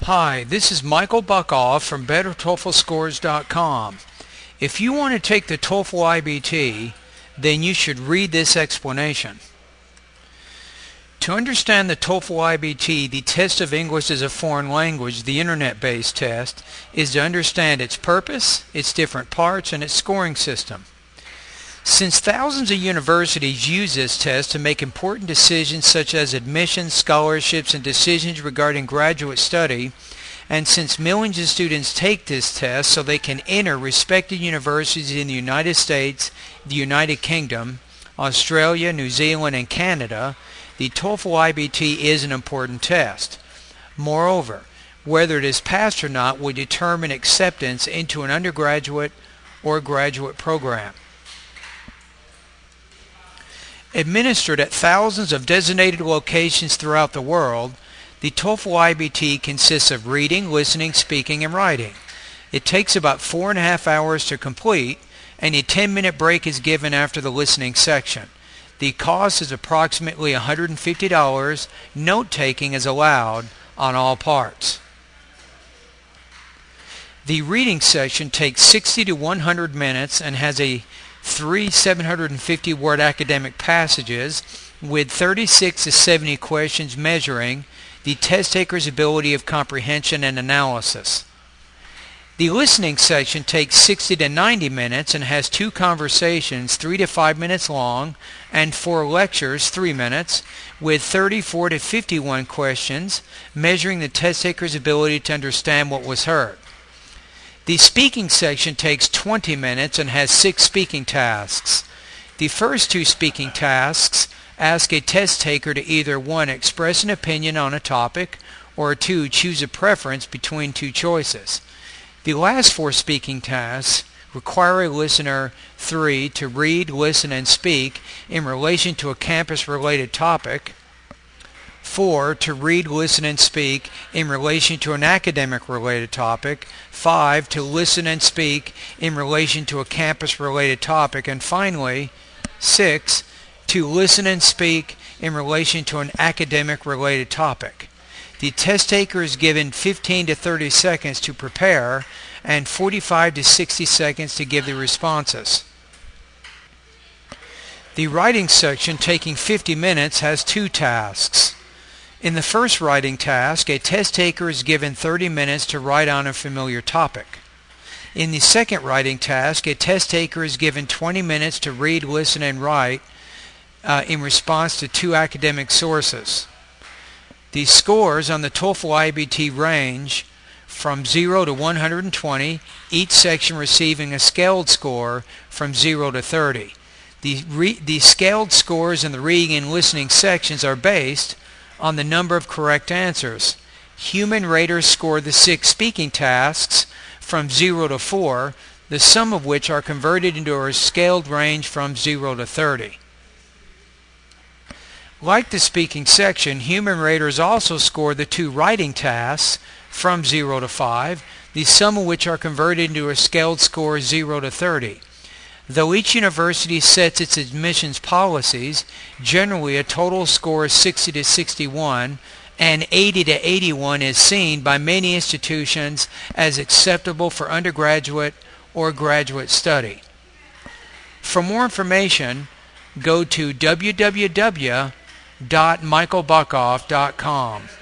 Hi, this is Michael Buckoff from BetterTOEFLScores.com. If you want to take the TOEFL IBT, then you should read this explanation. To understand the TOEFL IBT, the test of English as a foreign language, the internet-based test, is to understand its purpose, its different parts, and its scoring system. Since thousands of universities use this test to make important decisions such as admissions, scholarships, and decisions regarding graduate study, and since millions of students take this test so they can enter respected universities in the United States, the United Kingdom, Australia, New Zealand, and Canada, the TOEFL IBT is an important test. Moreover, whether it is passed or not will determine acceptance into an undergraduate or graduate program. Administered at thousands of designated locations throughout the world, the TOEFL IBT consists of reading, listening, speaking, and writing. It takes about 4.5 hours to complete, and a 10-minute break is given after the listening section. The cost is approximately $150. Note-taking is allowed on all parts. The reading section takes 60 to 100 minutes and has three 750-word academic passages with 36 to 70 questions measuring the test taker's ability of comprehension and analysis. The listening section takes 60 to 90 minutes and has 2 conversations 3 to 5 minutes long and 4 lectures 3 minutes with 34 to 51 questions measuring the test taker's ability to understand what was heard. The speaking section takes 20 minutes and has 6 speaking tasks. The first 2 speaking tasks ask a test taker to either 1. Express an opinion on a topic, or 2. Choose a preference between 2 choices. The last 4 speaking tasks require a listener 3. To read, listen, and speak in relation to a campus-related topic, 4. To read, listen, and speak in relation to an academic-related topic, 5. To listen and speak in relation to a campus-related topic, and finally, 6. To listen and speak in relation to an academic-related topic. The test taker is given 15 to 30 seconds to prepare and 45 to 60 seconds to give the responses. The writing section, taking 50 minutes, has 2 tasks. In the first writing task, a test taker is given 30 minutes to write on a familiar topic. In the second writing task, a test taker is given 20 minutes to read, listen, and write in response to 2 academic sources. The scores on the TOEFL IBT range from 0 to 120, each section receiving a scaled score from 0 to 30. The scaled scores in the reading and listening sections are based on the number of correct answers. Human raters score the 6 speaking tasks from 0 to 4, the sum of which are converted into a scaled range from 0 to 30. Like the speaking section, human raters also score the 2 writing tasks from 0 to 5, the sum of which are converted into a scaled score 0 to 30. Though each university sets its admissions policies, generally a total score of 60 to 61 and 80 to 81 is seen by many institutions as acceptable for undergraduate or graduate study. For more information, go to www.michaelbuckoff.com.